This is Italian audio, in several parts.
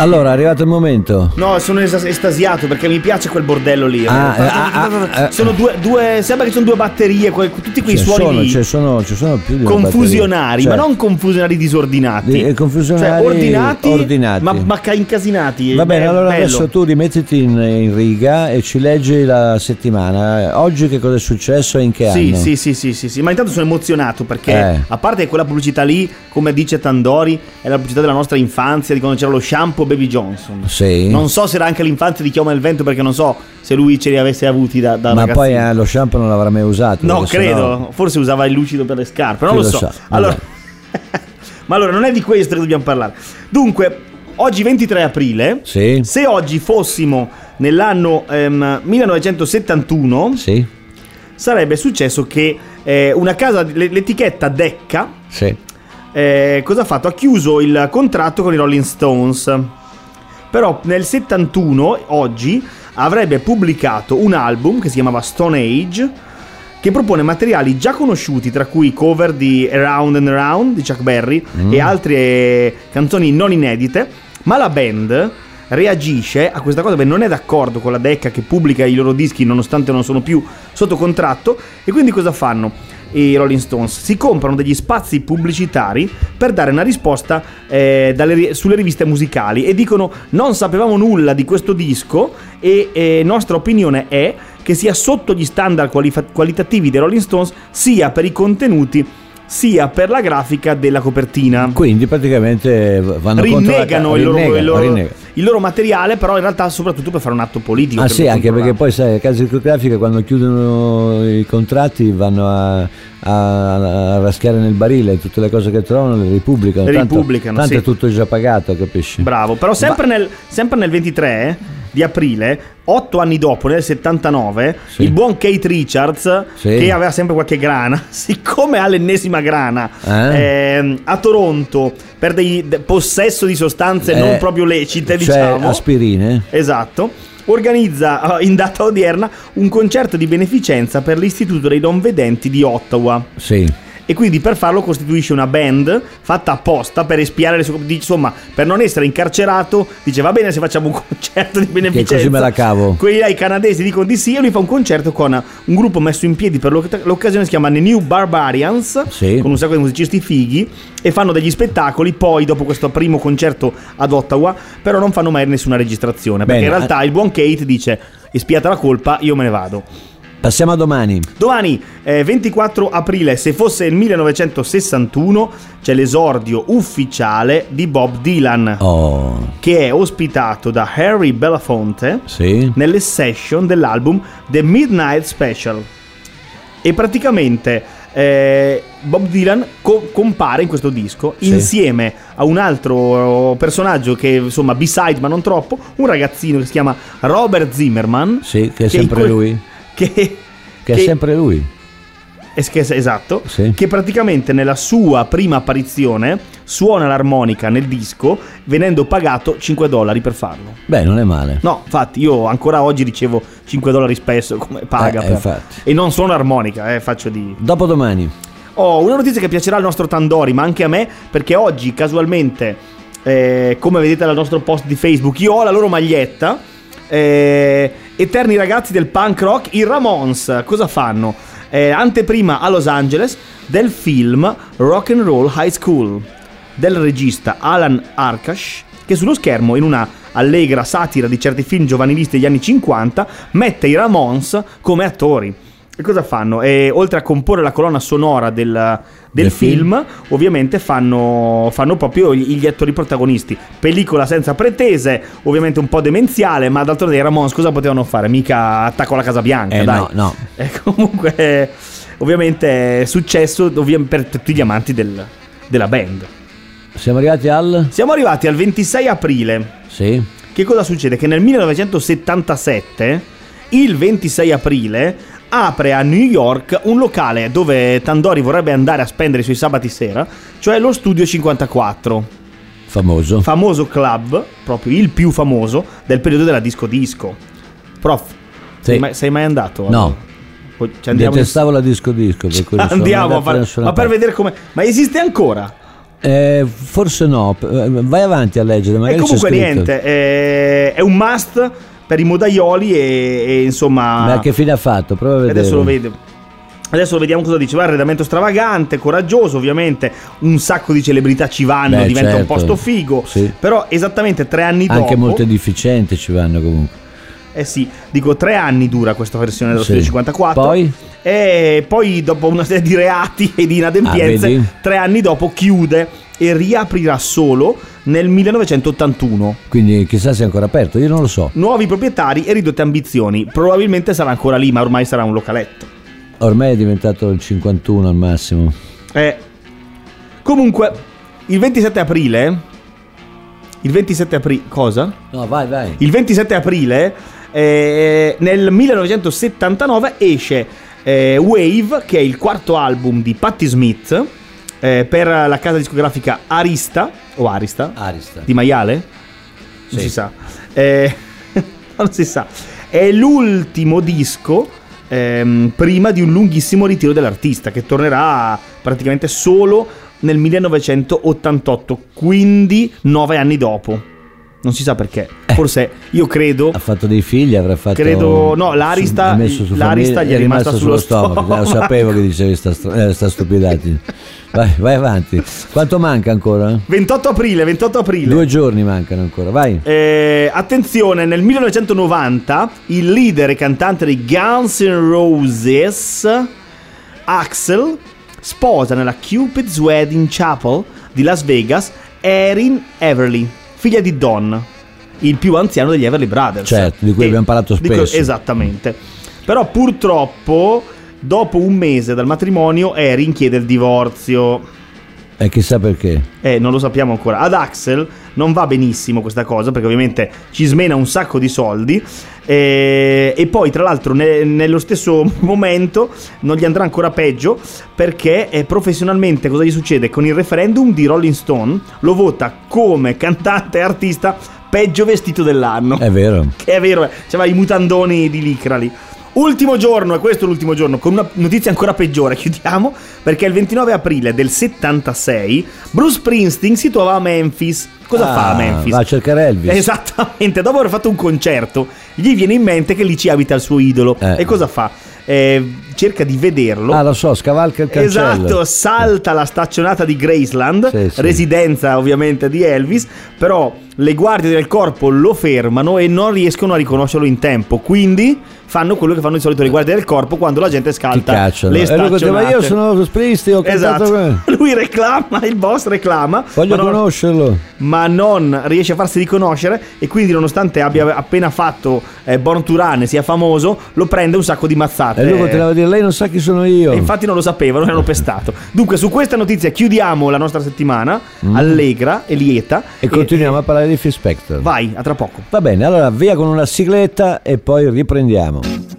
Allora, è arrivato il momento. No, sono estasiato perché mi piace quel bordello lì. Sono due, sembra che sono due batterie, tutti quei suoni ci sono più di una confusionari, batteria. Ma non confusionari disordinati. Confusionari, ordinati. Ma incasinati. Va bene, allora bello. Adesso tu rimettiti in riga e ci leggi la settimana. Oggi che cosa è successo e in che anno? Sì, ma intanto sono emozionato perché a parte quella pubblicità lì, come dice Tandori, è la pubblicità della nostra infanzia, di quando c'era lo shampoo Baby Johnson. Sì. Non so se era anche l'infanzia di Chioma il Vento, perché non so se lui ce li avesse avuti da ma ragazzino. Poi lo shampoo non l'avrà mai usato. No, credo, forse usava il lucido per le scarpe, non lo so. Allora ma allora non è di questo che dobbiamo parlare. Dunque, oggi 23 aprile, sì. Se oggi fossimo nell'anno 1971, sì, sarebbe successo che una casa, l'etichetta Decca, sì, cosa ha fatto? Ha chiuso il contratto con i Rolling Stones. Però nel 71, oggi, avrebbe pubblicato un album che si chiamava Stone Age, che propone materiali già conosciuti, tra cui cover di Around and Around di Chuck Berry e altre canzoni non inedite, ma la band reagisce a questa cosa perché non è d'accordo con la Decca che pubblica i loro dischi nonostante non sono più sotto contratto. E quindi cosa fanno i Rolling Stones? Si comprano degli spazi pubblicitari per dare una risposta sulle riviste musicali e dicono: non sapevamo nulla di questo disco e nostra opinione è che sia sotto gli standard qualitativi dei Rolling Stones, sia per i contenuti sia per la grafica della copertina. Quindi praticamente vanno rinnegano il loro materiale, però in realtà soprattutto per fare un atto politico. Sì, anche perché poi sai, le case discografiche quando chiudono i contratti vanno a raschiare nel barile tutte le cose che trovano, le ripubblicano. Tanto sì. È tutto già pagato, capisci? Bravo, però sempre nel 23 di aprile, 8 anni dopo, nel 79, sì, il buon Keith Richards, sì, che aveva sempre qualche grana, siccome ha l'ennesima grana a Toronto per possesso di sostanze non proprio lecite, cioè aspirine, esatto, organizza in data odierna un concerto di beneficenza per l'Istituto dei Non Vedenti di Ottawa. Sì. E quindi per farlo costituisce una band fatta apposta per espiare le sue, insomma, per non essere incarcerato. Dice: va bene se facciamo un concerto di beneficenza, che così me la cavo. Quelli là, i canadesi, dicono di sì. E lui fa un concerto con un gruppo messo in piedi per l'occasione, si chiama The New Barbarians, sì, con un sacco di musicisti fighi, e fanno degli spettacoli. Poi dopo questo primo concerto ad Ottawa però non fanno mai nessuna registrazione, perché in realtà il buon Kate dice: espiata la colpa, io me ne vado. Passiamo a domani. Domani, 24 aprile, se fosse il 1961, c'è l'esordio ufficiale di Bob Dylan, che è ospitato da Harry Belafonte, sì, nelle session dell'album The Midnight Special. E praticamente Bob Dylan compare in questo disco, sì, insieme a un altro personaggio che insomma B-side ma non troppo, un ragazzino che si chiama Robert Zimmerman, sì, che è sempre lui. Che è sempre lui. Esatto, sì, che praticamente nella sua prima apparizione suona l'armonica nel disco, venendo pagato $5 per farlo. Beh, non è male. No, infatti io ancora oggi ricevo $5 spesso come paga e non suono armonica, faccio di... Dopodomani una notizia che piacerà al nostro Tandori, ma anche a me, perché oggi casualmente come vedete dal nostro post di Facebook, io ho la loro maglietta, eterni ragazzi del punk rock, i Ramones. Cosa fanno? Anteprima a Los Angeles del film Rock and Roll High School del regista Alan Arkush, che sullo schermo, in una allegra satira di certi film giovanilisti degli anni 50, mette i Ramones come attori. E cosa fanno? Oltre a comporre la colonna sonora del film, ovviamente fanno proprio gli attori protagonisti. Pellicola senza pretese, ovviamente un po' demenziale, ma d'altronde i Ramones cosa potevano fare? Mica Attacco alla Casa Bianca, dai. No. Comunque, ovviamente è successo per tutti gli amanti della band. Siamo arrivati al 26 aprile. Sì. Che cosa succede? Che nel 1977, il 26 aprile, apre a New York un locale dove Tandori vorrebbe andare a spendere i suoi sabati sera, cioè lo Studio 54. Famoso club, proprio il più famoso del periodo della disco. Prof, sì, sei mai andato? No. Detestavo la disco per cui andiamo ma per vedere come. Ma esiste ancora? Forse no, vai avanti a leggere. Magari e comunque niente, è un must per i modaioli e insomma. Ma che fine ha fatto? Prova a vedere. Adesso vediamo cosa dice. Va, arredamento stravagante, coraggioso, ovviamente un sacco di celebrità ci vanno, diventa un posto figo. Sì. Però esattamente 3 anni dopo. Anche molte deficienti ci vanno comunque. Sì, dico 3 anni dura questa versione dello Studio 54. Poi? E poi dopo una serie di reati e di inadempienze, 3 anni dopo chiude e riaprirà solo nel 1981. Quindi chissà se è ancora aperto, io non lo so. Nuovi proprietari e ridotte ambizioni. Probabilmente sarà ancora lì, ma ormai sarà un localetto. Ormai è diventato il 51 al massimo. Comunque, il 27 aprile... Cosa? No, vai. Il 27 aprile, nel 1979, esce Wave, che è il 4º album di Patti Smith, per la casa discografica Arista di maiale? Sì. Non si sa. Non si sa. È l'ultimo disco prima di un lunghissimo ritiro dell'artista, che tornerà praticamente solo nel 1988, quindi 9 anni dopo. Non si sa perché. Forse, io credo, ha fatto dei figli, avrà fatto. Credo, no, l'Arista gli è rimasta sullo stomaco. Lo sapevo che dicevi sta stupidaggine. Vai avanti. Quanto manca ancora? 28 aprile. 2 giorni mancano ancora, vai. Attenzione, nel 1990 il leader e cantante dei Guns N' Roses, Axl, sposa nella Cupid's Wedding Chapel di Las Vegas Erin Everly, figlia di Don, il più anziano degli Everly Brothers. Certo, di cui abbiamo parlato spesso. Esattamente. Però purtroppo dopo un mese dal matrimonio Erin chiede il divorzio. E chissà perché. Non lo sappiamo ancora. Ad Axl non va benissimo questa cosa, perché ovviamente ci smena un sacco di soldi, e poi tra l'altro nello stesso momento non gli andrà ancora peggio, perché professionalmente cosa gli succede? Con il referendum di Rolling Stone lo vota come cantante e artista peggio vestito dell'anno. È vero. Che è vero, c'aveva i mutandoni di licra lì. Ultimo giorno, e questo è l'ultimo giorno, con una notizia ancora peggiore, chiudiamo, perché il 29 aprile del 76 Bruce Springsteen si trova a Memphis. Cosa fa a Memphis? Va a cercare Elvis. Esattamente, dopo aver fatto un concerto gli viene in mente che lì ci abita il suo idolo. E cosa fa? Cerca di vederlo. Lo so, scavalca il cancello. Esatto, salta la staccionata di Graceland, sì. Residenza ovviamente di Elvis, però le guardie del corpo lo fermano e non riescono a riconoscerlo in tempo, quindi fanno quello che fanno di solito le guardie del corpo quando la gente scalta le staccionate. Ma io sono Springsteen, ho cantato. Esatto. Lui reclama, il boss reclama, voglio conoscerlo, ma non riesce a farsi riconoscere, e quindi nonostante abbia appena fatto Born to Run e sia famoso, lo prende un sacco di mazzate. E lui continuava a dire: lei non sa chi sono io. E infatti non lo sapeva, non l'hanno pestato. Dunque su questa notizia chiudiamo la nostra settimana allegra e lieta, e continuiamo a parlare di Phil Spector. Vai, a tra poco. Va bene, allora via con una sigletta e poi riprendiamo.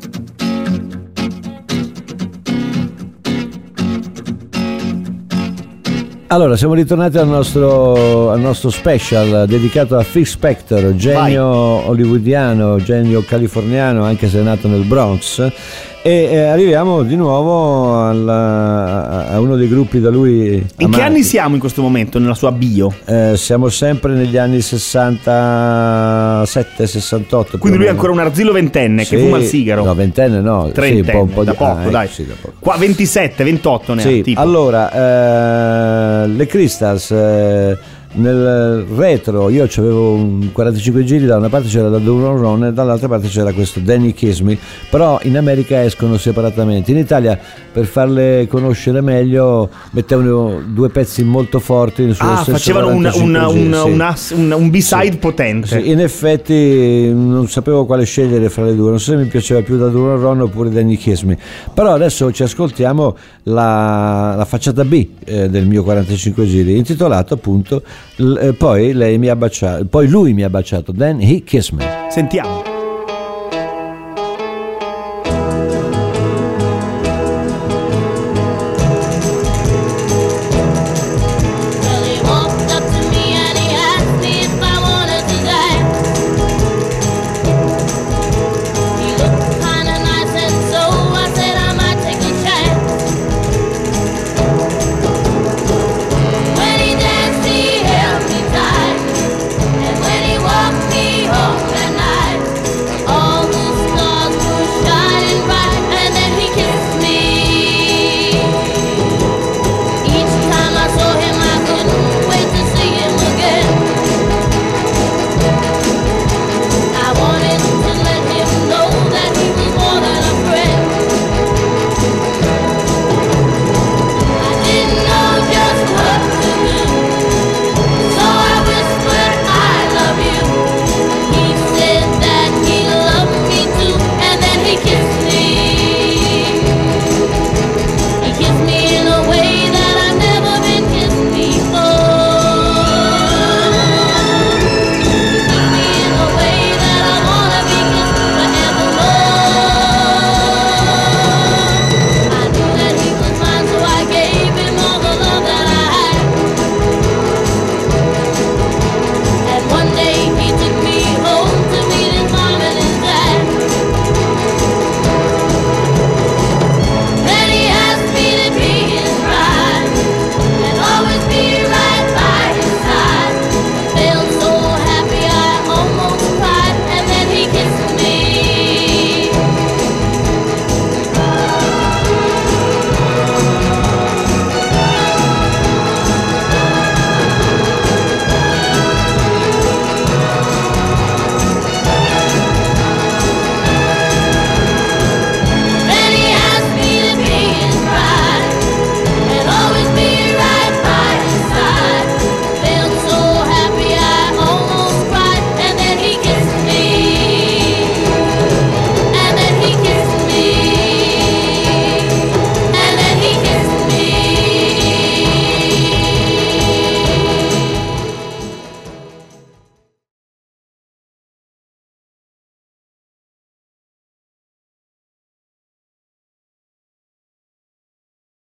Allora, siamo ritornati al nostro special dedicato a Phil Spector, genio hollywoodiano, genio californiano, anche se è nato nel Bronx. E arriviamo di nuovo a uno dei gruppi da lui amati. In che anni siamo in questo momento nella sua bio? Siamo sempre negli anni 67-68. Quindi lui è ancora un arzillo ventenne, sì, che fuma il sigaro. No, ventenne no, trentenne, sì, un po' da poco, dai. Sì, da poco. Qua 27, 28 ne sì, ha, tipo. Allora, le Crystals, nel retro io avevo un 45 giri, da una parte c'era la Duran Ron e dall'altra parte c'era questo Danny Kiss Me, però in America escono separatamente. In Italia, per farle conoscere meglio, mettevano 2 pezzi molto forti sullo stesso facevano un B-side, sì, potente. Sì, in effetti non sapevo quale scegliere fra le due, non so se mi piaceva più da Duran Ron oppure Danny Kiss Me, però adesso ci ascoltiamo la facciata B del mio 45 giri, intitolato appunto poi lui mi ha baciato, Then He Kissed Me. Sentiamo.